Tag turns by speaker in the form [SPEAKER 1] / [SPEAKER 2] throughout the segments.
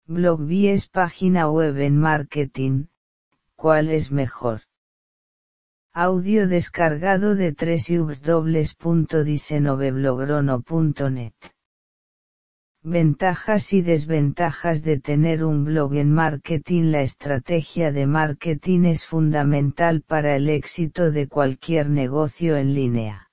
[SPEAKER 1] Blog vs página web en marketing, ¿cuál es mejor? Audio descargado de www.diseñobloggrono.net. Ventajas y desventajas de tener un blog en marketing. La estrategia de marketing es fundamental para el éxito de cualquier negocio en línea.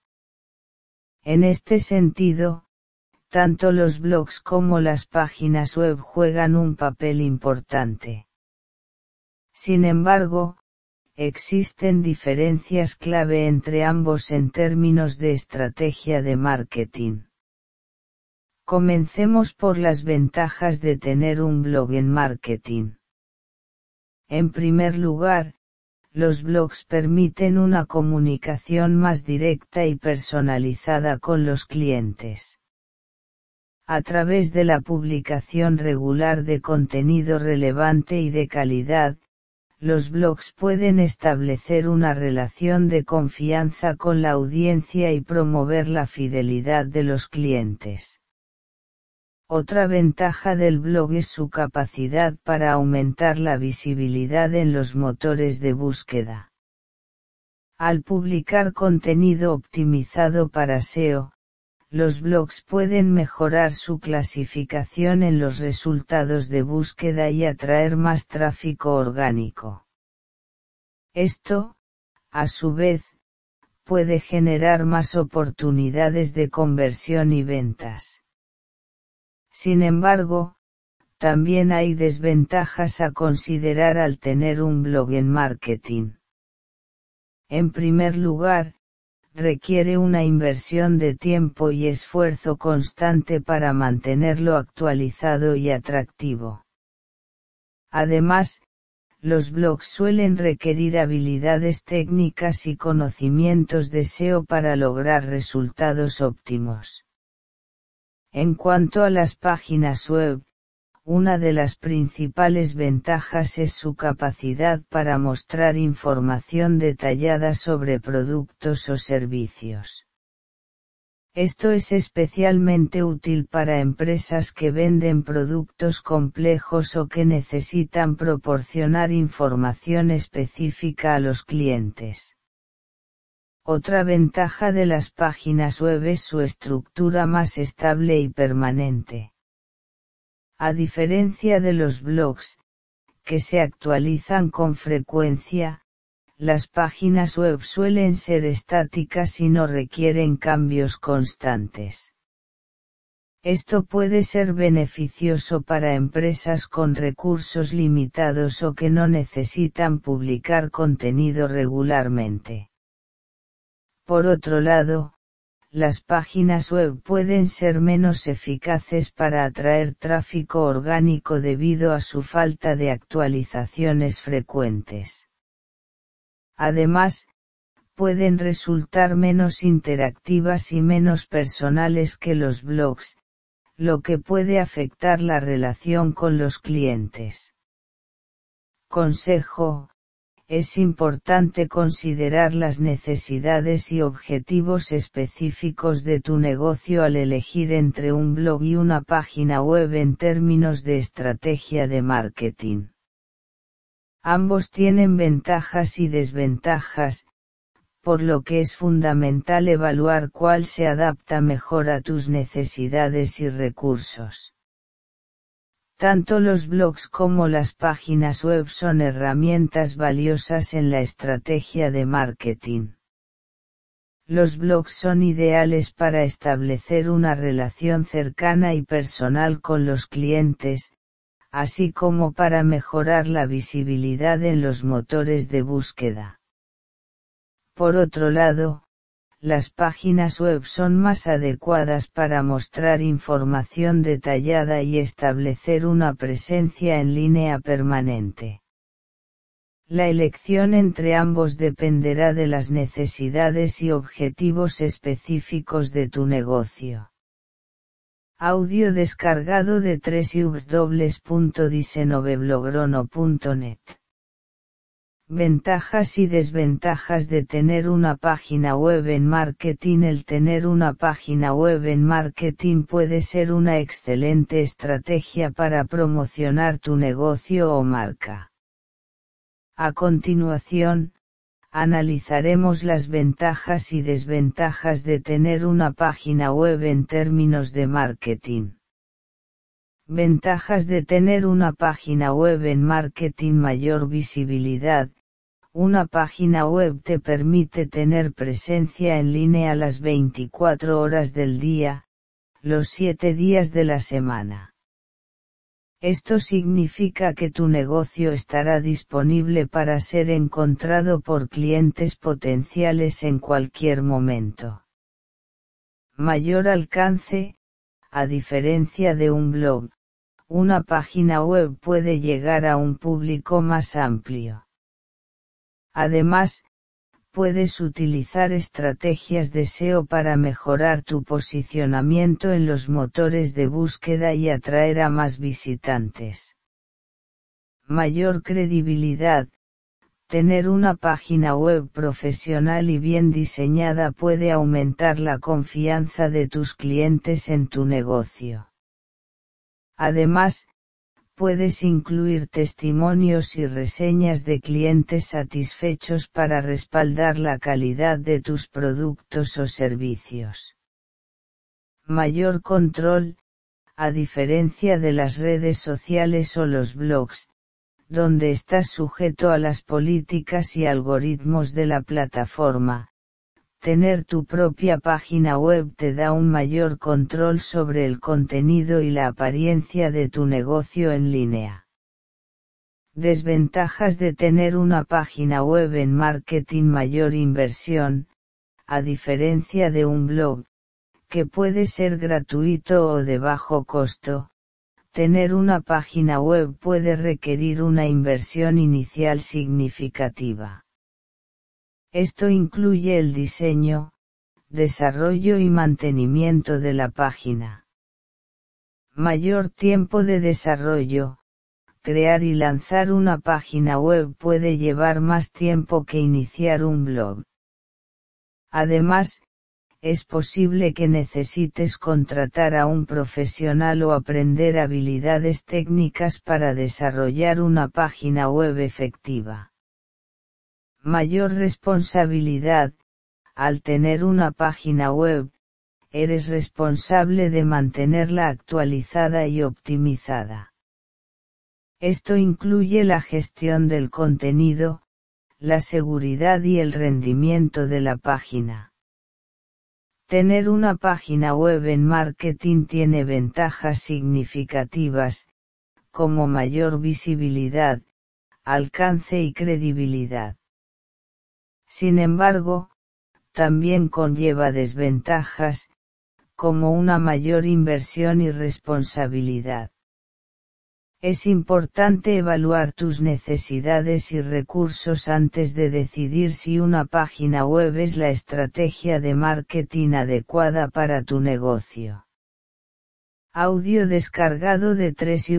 [SPEAKER 1] En este sentido, tanto los blogs como las páginas web juegan un papel importante. Sin embargo, existen diferencias clave entre ambos en términos de estrategia de marketing. Comencemos por las ventajas de tener un blog en marketing. En primer lugar, los blogs permiten una comunicación más directa y personalizada con los clientes. A través de la publicación regular de contenido relevante y de calidad, los blogs pueden establecer una relación de confianza con la audiencia y promover la fidelidad de los clientes. Otra ventaja del blog es su capacidad para aumentar la visibilidad en los motores de búsqueda. Al publicar contenido optimizado para SEO, los blogs pueden mejorar su clasificación en los resultados de búsqueda y atraer más tráfico orgánico. Esto, a su vez, puede generar más oportunidades de conversión y ventas. Sin embargo, también hay desventajas a considerar al tener un blog en marketing. En primer lugar, requiere una inversión de tiempo y esfuerzo constante para mantenerlo actualizado y atractivo. Además, los blogs suelen requerir habilidades técnicas y conocimientos de SEO para lograr resultados óptimos. En cuanto a las páginas web, una de las principales ventajas es su capacidad para mostrar información detallada sobre productos o servicios. Esto es especialmente útil para empresas que venden productos complejos o que necesitan proporcionar información específica a los clientes. Otra ventaja de las páginas web es su estructura más estable y permanente. A diferencia de los blogs, que se actualizan con frecuencia, las páginas web suelen ser estáticas y no requieren cambios constantes. Esto puede ser beneficioso para empresas con recursos limitados o que no necesitan publicar contenido regularmente. Por otro lado, las páginas web pueden ser menos eficaces para atraer tráfico orgánico debido a su falta de actualizaciones frecuentes. Además, pueden resultar menos interactivas y menos personales que los blogs, lo que puede afectar la relación con los clientes. Consejo: es importante considerar las necesidades y objetivos específicos de tu negocio al elegir entre un blog y una página web en términos de estrategia de marketing. Ambos tienen ventajas y desventajas, por lo que es fundamental evaluar cuál se adapta mejor a tus necesidades y recursos. Tanto los blogs como las páginas web son herramientas valiosas en la estrategia de marketing. Los blogs son ideales para establecer una relación cercana y personal con los clientes, así como para mejorar la visibilidad en los motores de búsqueda. Por otro lado, las páginas web son más adecuadas para mostrar información detallada y establecer una presencia en línea permanente. La elección entre ambos dependerá de las necesidades y objetivos específicos de tu negocio. Audio descargado de www.diseñobloggrono.net. Ventajas y desventajas de tener una página web en marketing. El tener una página web en marketing puede ser una excelente estrategia para promocionar tu negocio o marca. A continuación, analizaremos las ventajas y desventajas de tener una página web en términos de marketing. Ventajas de tener una página web en marketing: mayor visibilidad. Una página web te permite tener presencia en línea las 24 horas del día, los 7 días de la semana. Esto significa que tu negocio estará disponible para ser encontrado por clientes potenciales en cualquier momento. Mayor alcance. A diferencia de un blog, una página web puede llegar a un público más amplio. Además, puedes utilizar estrategias de SEO para mejorar tu posicionamiento en los motores de búsqueda y atraer a más visitantes. Mayor credibilidad. Tener una página web profesional y bien diseñada puede aumentar la confianza de tus clientes en tu negocio. Además, puedes incluir testimonios y reseñas de clientes satisfechos para respaldar la calidad de tus productos o servicios. Mayor control. A diferencia de las redes sociales o los blogs, donde estás sujeto a las políticas y algoritmos de la plataforma, tener tu propia página web te da un mayor control sobre el contenido y la apariencia de tu negocio en línea. Desventajas de tener una página web en marketing: mayor inversión. A diferencia de un blog, que puede ser gratuito o de bajo costo, tener una página web puede requerir una inversión inicial significativa. Esto incluye el diseño, desarrollo y mantenimiento de la página. Mayor tiempo de desarrollo. Crear y lanzar una página web puede llevar más tiempo que iniciar un blog. Además, es posible que necesites contratar a un profesional o aprender habilidades técnicas para desarrollar una página web efectiva. Mayor responsabilidad. Al tener una página web, eres responsable de mantenerla actualizada y optimizada. Esto incluye la gestión del contenido, la seguridad y el rendimiento de la página. Tener una página web en marketing tiene ventajas significativas, como mayor visibilidad, alcance y credibilidad. Sin embargo, también conlleva desventajas, como una mayor inversión y responsabilidad. Es importante evaluar tus necesidades y recursos antes de decidir si una página web es la estrategia de marketing adecuada para tu negocio. Audio descargado de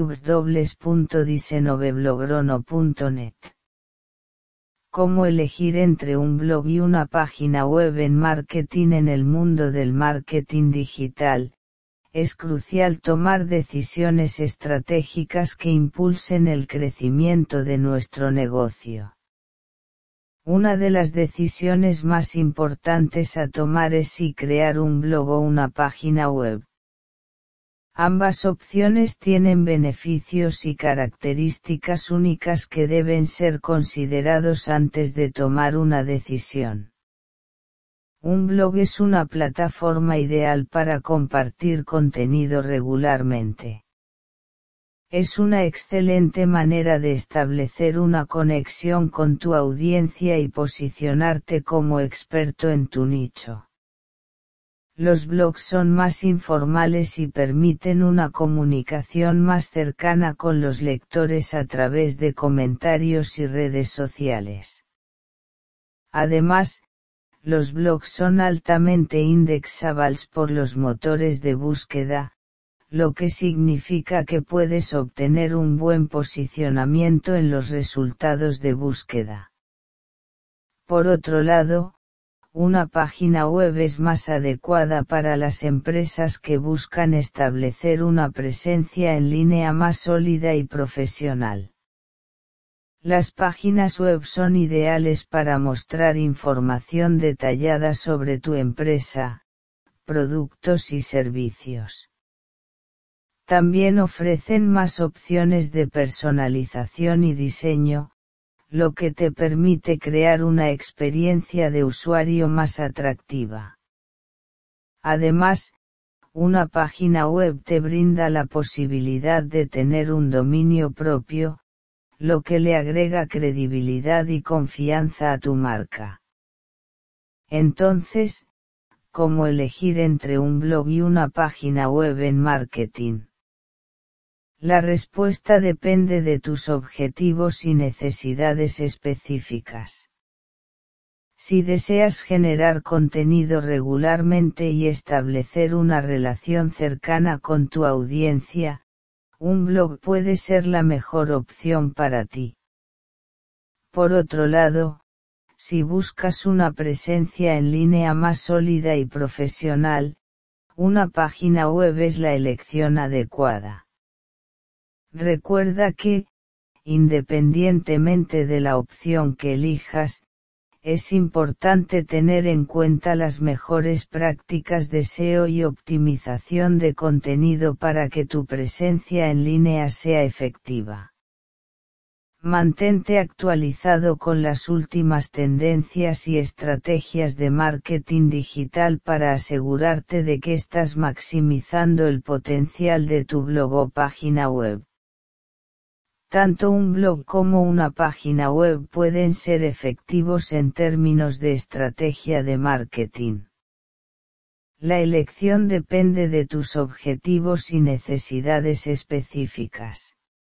[SPEAKER 1] www.diseñoveblogro.net. ¿Cómo elegir entre un blog y una página web en marketing? En el mundo del marketing digital, es crucial tomar decisiones estratégicas que impulsen el crecimiento de nuestro negocio. Una de las decisiones más importantes a tomar es si crear un blog o una página web. Ambas opciones tienen beneficios y características únicas que deben ser considerados antes de tomar una decisión. Un blog es una plataforma ideal para compartir contenido regularmente. Es una excelente manera de establecer una conexión con tu audiencia y posicionarte como experto en tu nicho. Los blogs son más informales y permiten una comunicación más cercana con los lectores a través de comentarios y redes sociales. Además, los blogs son altamente indexables por los motores de búsqueda, lo que significa que puedes obtener un buen posicionamiento en los resultados de búsqueda. Por otro lado, una página web es más adecuada para las empresas que buscan establecer una presencia en línea más sólida y profesional. Las páginas web son ideales para mostrar información detallada sobre tu empresa, productos y servicios. También ofrecen más opciones de personalización y diseño, lo que te permite crear una experiencia de usuario más atractiva. Además, una página web te brinda la posibilidad de tener un dominio propio, lo que le agrega credibilidad y confianza a tu marca. Entonces, ¿cómo elegir entre un blog y una página web en marketing? La respuesta depende de tus objetivos y necesidades específicas. Si deseas generar contenido regularmente y establecer una relación cercana con tu audiencia, un blog puede ser la mejor opción para ti. Por otro lado, si buscas una presencia en línea más sólida y profesional, una página web es la elección adecuada. Recuerda que, independientemente de la opción que elijas, es importante tener en cuenta las mejores prácticas de SEO y optimización de contenido para que tu presencia en línea sea efectiva. Mantente actualizado con las últimas tendencias y estrategias de marketing digital para asegurarte de que estás maximizando el potencial de tu blog o página web. Tanto un blog como una página web pueden ser efectivos en términos de estrategia de marketing. La elección depende de tus objetivos y necesidades específicas.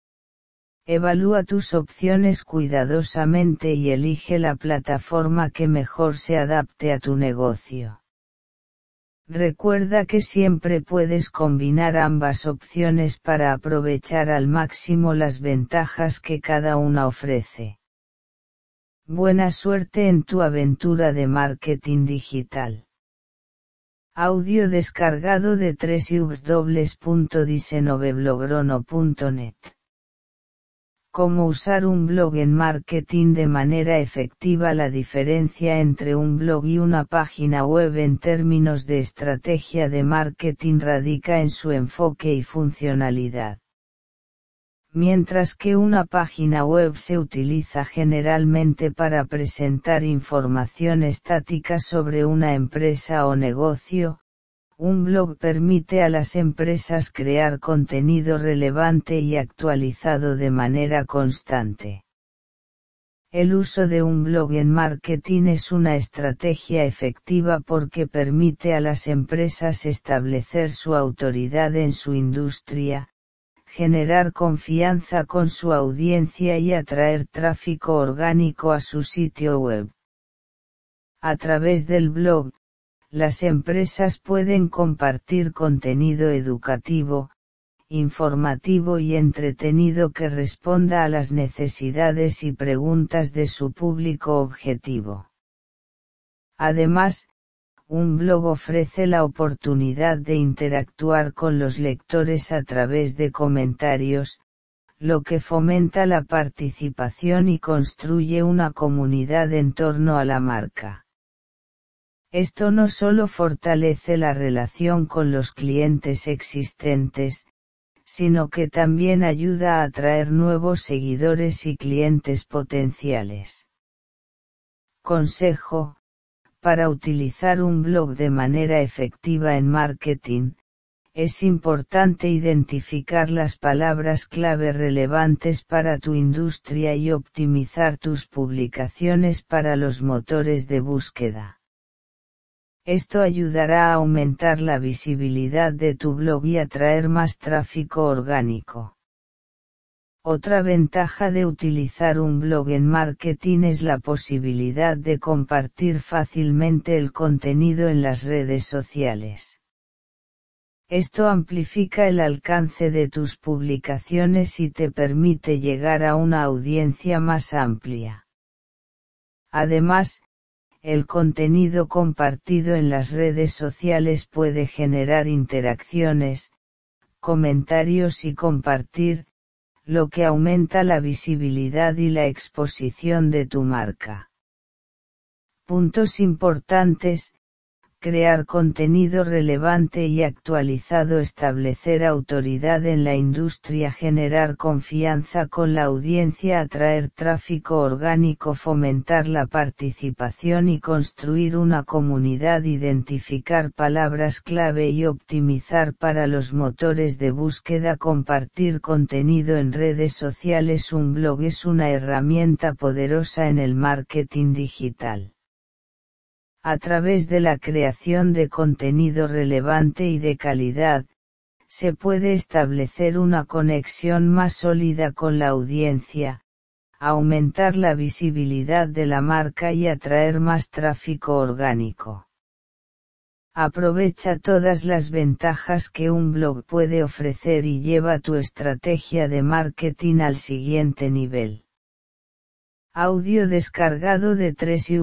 [SPEAKER 1] Evalúa tus opciones cuidadosamente y elige la plataforma que mejor se adapte a tu negocio. Recuerda que siempre puedes combinar ambas opciones para aprovechar al máximo las ventajas que cada una ofrece. Buena suerte en tu aventura de marketing digital. Audio descargado de www.diseñoveblogro.net. Cómo usar un blog en marketing de manera efectiva. La diferencia entre un blog y una página web en términos de estrategia de marketing radica en su enfoque y funcionalidad. Mientras que una página web se utiliza generalmente para presentar información estática sobre una empresa o negocio, un blog permite a las empresas crear contenido relevante y actualizado de manera constante. El uso de un blog en marketing es una estrategia efectiva porque permite a las empresas establecer su autoridad en su industria, generar confianza con su audiencia y atraer tráfico orgánico a su sitio web. A través del blog, las empresas pueden compartir contenido educativo, informativo y entretenido que responda a las necesidades y preguntas de su público objetivo. Además, un blog ofrece la oportunidad de interactuar con los lectores a través de comentarios, lo que fomenta la participación y construye una comunidad en torno a la marca. Esto no solo fortalece la relación con los clientes existentes, sino que también ayuda a atraer nuevos seguidores y clientes potenciales. Consejo: para utilizar un blog de manera efectiva en marketing, es importante identificar las palabras clave relevantes para tu industria y optimizar tus publicaciones para los motores de búsqueda. Esto ayudará a aumentar la visibilidad de tu blog y atraer más tráfico orgánico. Otra ventaja de utilizar un blog en marketing es la posibilidad de compartir fácilmente el contenido en las redes sociales. Esto amplifica el alcance de tus publicaciones y te permite llegar a una audiencia más amplia. Además, el contenido compartido en las redes sociales puede generar interacciones, comentarios y compartir, lo que aumenta la visibilidad y la exposición de tu marca. Puntos importantes: crear contenido relevante y actualizado, establecer autoridad en la industria, generar confianza con la audiencia, atraer tráfico orgánico, fomentar la participación y construir una comunidad, identificar palabras clave y optimizar para los motores de búsqueda, compartir contenido en redes sociales. Un blog es una herramienta poderosa en el marketing digital. A través de la creación de contenido relevante y de calidad, se puede establecer una conexión más sólida con la audiencia, aumentar la visibilidad de la marca y atraer más tráfico orgánico. Aprovecha todas las ventajas que un blog puede ofrecer y lleva tu estrategia de marketing al siguiente nivel. Audio descargado de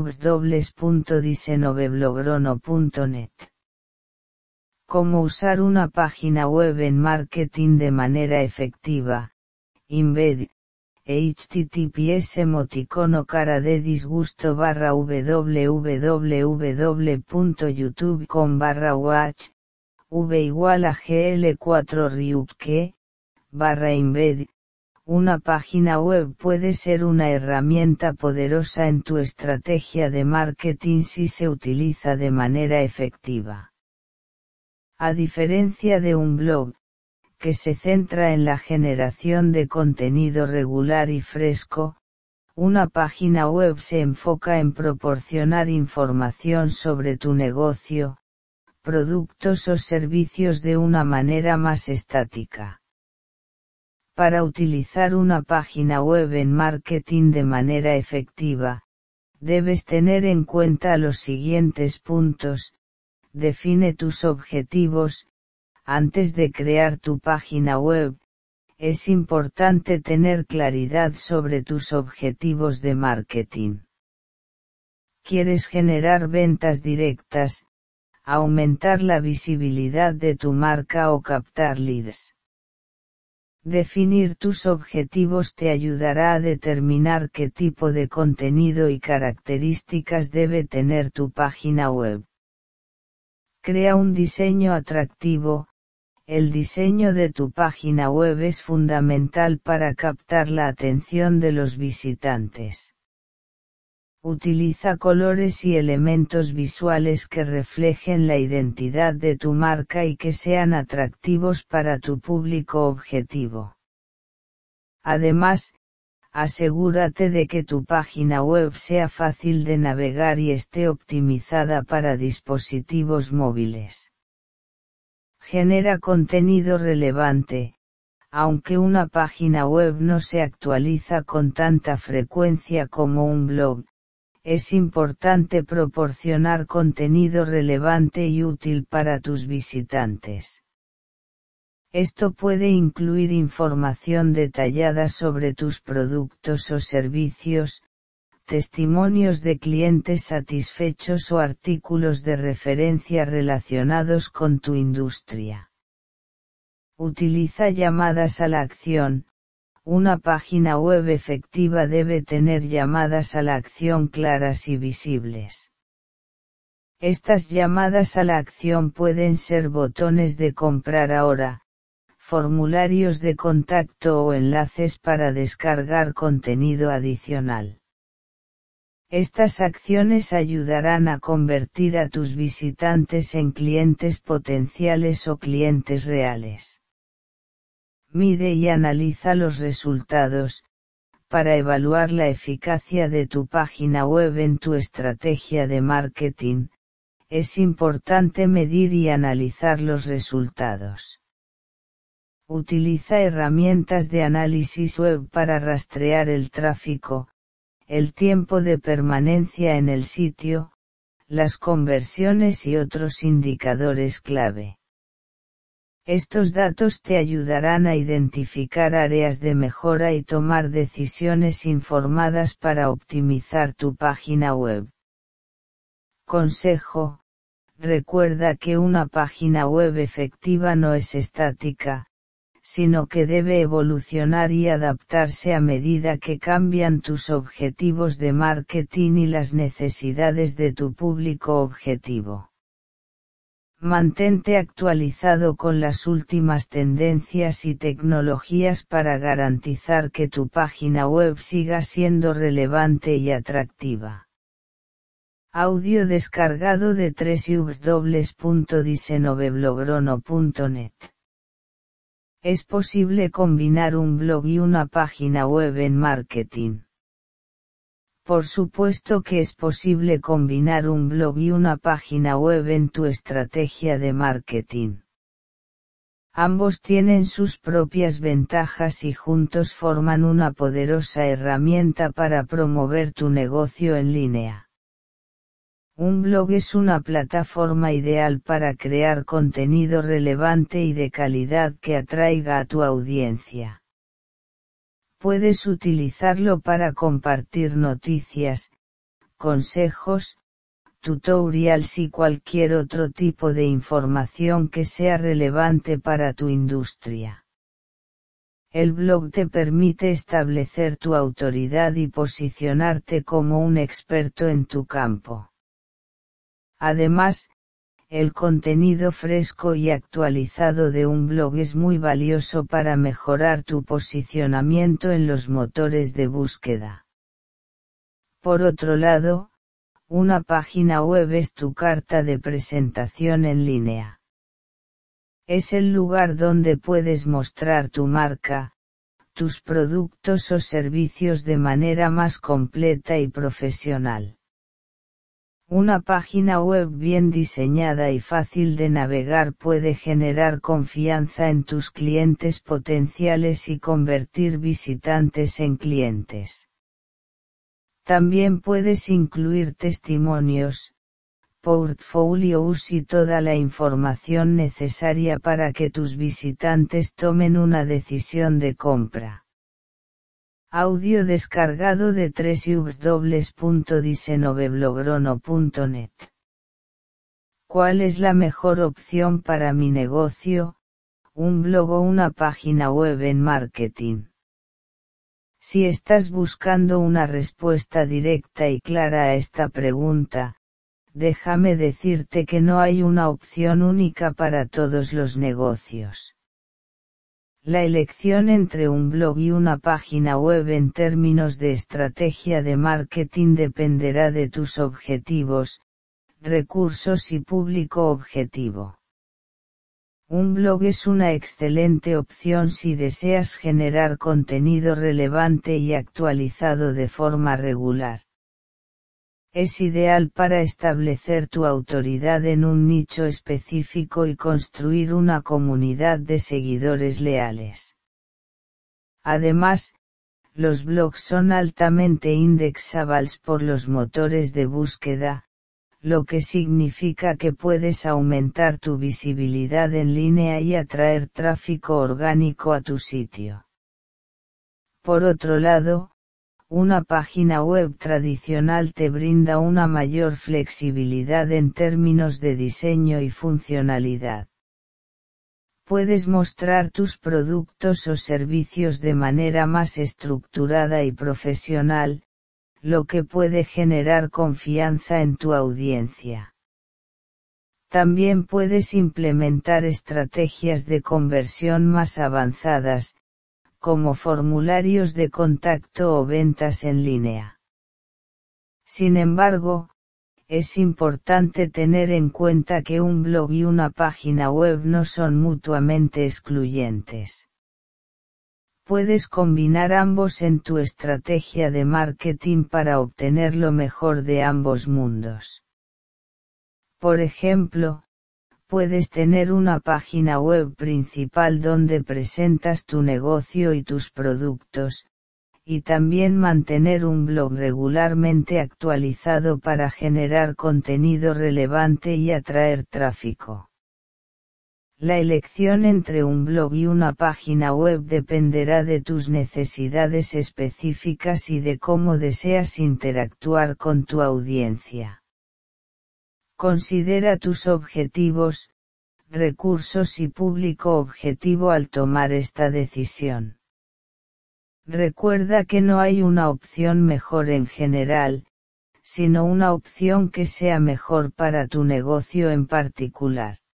[SPEAKER 1] www.diseñoblogronno.net. Cómo usar una página web en marketing de manera efectiva. Embed. https emoticono cara de disgusto www.youtube.com/watch v = gl4 ryubke /embed. Una página web puede ser una herramienta poderosa en tu estrategia de marketing si se utiliza de manera efectiva. A diferencia de un blog, que se centra en la generación de contenido regular y fresco, una página web se enfoca en proporcionar información sobre tu negocio, productos o servicios de una manera más estática. Para utilizar una página web en marketing de manera efectiva, debes tener en cuenta los siguientes puntos. Define tus objetivos. Antes de crear tu página web, es importante tener claridad sobre tus objetivos de marketing. ¿Quieres generar ventas directas, aumentar la visibilidad de tu marca o captar leads? Definir tus objetivos te ayudará a determinar qué tipo de contenido y características debe tener tu página web. Crea un diseño atractivo. El diseño de tu página web es fundamental para captar la atención de los visitantes. Utiliza colores y elementos visuales que reflejen la identidad de tu marca y que sean atractivos para tu público objetivo. Además, asegúrate de que tu página web sea fácil de navegar y esté optimizada para dispositivos móviles. Genera contenido relevante. Aunque una página web no se actualiza con tanta frecuencia como un blog, es importante proporcionar contenido relevante y útil para tus visitantes. Esto puede incluir información detallada sobre tus productos o servicios, testimonios de clientes satisfechos o artículos de referencia relacionados con tu industria. Utiliza llamadas a la acción. Una página web efectiva debe tener llamadas a la acción claras y visibles. Estas llamadas a la acción pueden ser botones de comprar ahora, formularios de contacto o enlaces para descargar contenido adicional. Estas acciones ayudarán a convertir a tus visitantes en clientes potenciales o clientes reales. Mide y analiza los resultados. Para evaluar la eficacia de tu página web en tu estrategia de marketing, es importante medir y analizar los resultados. Utiliza herramientas de análisis web para rastrear el tráfico, el tiempo de permanencia en el sitio, las conversiones y otros indicadores clave. Estos datos te ayudarán a identificar áreas de mejora y tomar decisiones informadas para optimizar tu página web. Consejo: recuerda que una página web efectiva no es estática, sino que debe evolucionar y adaptarse a medida que cambian tus objetivos de marketing y las necesidades de tu público objetivo. Mantente actualizado con las últimas tendencias y tecnologías para garantizar que tu página web siga siendo relevante y atractiva. Audio descargado de www.diseñoveblogro.net. ¿Es posible combinar un blog y una página web en marketing? Por supuesto que es posible combinar un blog y una página web en tu estrategia de marketing. Ambos tienen sus propias ventajas y juntos forman una poderosa herramienta para promover tu negocio en línea. Un blog es una plataforma ideal para crear contenido relevante y de calidad que atraiga a tu audiencia. Puedes utilizarlo para compartir noticias, consejos, tutorials y cualquier otro tipo de información que sea relevante para tu industria. El blog te permite establecer tu autoridad y posicionarte como un experto en tu campo. Además, el contenido fresco y actualizado de un blog es muy valioso para mejorar tu posicionamiento en los motores de búsqueda. Por otro lado, una página web es tu carta de presentación en línea. Es el lugar donde puedes mostrar tu marca, tus productos o servicios de manera más completa y profesional. Una página web bien diseñada y fácil de navegar puede generar confianza en tus clientes potenciales y convertir visitantes en clientes. También puedes incluir testimonios, portfolios y toda la información necesaria para que tus visitantes tomen una decisión de compra. Audio descargado de www.diseñoveblogro.net. ¿Cuál es la mejor opción para mi negocio, un blog o una página web en marketing? Si estás buscando una respuesta directa y clara a esta pregunta, déjame decirte que no hay una opción única para todos los negocios. La elección entre un blog y una página web en términos de estrategia de marketing dependerá de tus objetivos, recursos y público objetivo. Un blog es una excelente opción si deseas generar contenido relevante y actualizado de forma regular. Es ideal para establecer tu autoridad en un nicho específico y construir una comunidad de seguidores leales. Además, los blogs son altamente indexables por los motores de búsqueda, lo que significa que puedes aumentar tu visibilidad en línea y atraer tráfico orgánico a tu sitio. Por otro lado, una página web tradicional te brinda una mayor flexibilidad en términos de diseño y funcionalidad. Puedes mostrar tus productos o servicios de manera más estructurada y profesional, lo que puede generar confianza en tu audiencia. También puedes implementar estrategias de conversión más avanzadas, como formularios de contacto o ventas en línea. Sin embargo, es importante tener en cuenta que un blog y una página web no son mutuamente excluyentes. Puedes combinar ambos en tu estrategia de marketing para obtener lo mejor de ambos mundos. Por ejemplo, puedes tener una página web principal donde presentas tu negocio y tus productos, y también mantener un blog regularmente actualizado para generar contenido relevante y atraer tráfico. La elección entre un blog y una página web dependerá de tus necesidades específicas y de cómo deseas interactuar con tu audiencia. Considera tus objetivos, recursos y público objetivo al tomar esta decisión. Recuerda que no hay una opción mejor en general, sino una opción que sea mejor para tu negocio en particular.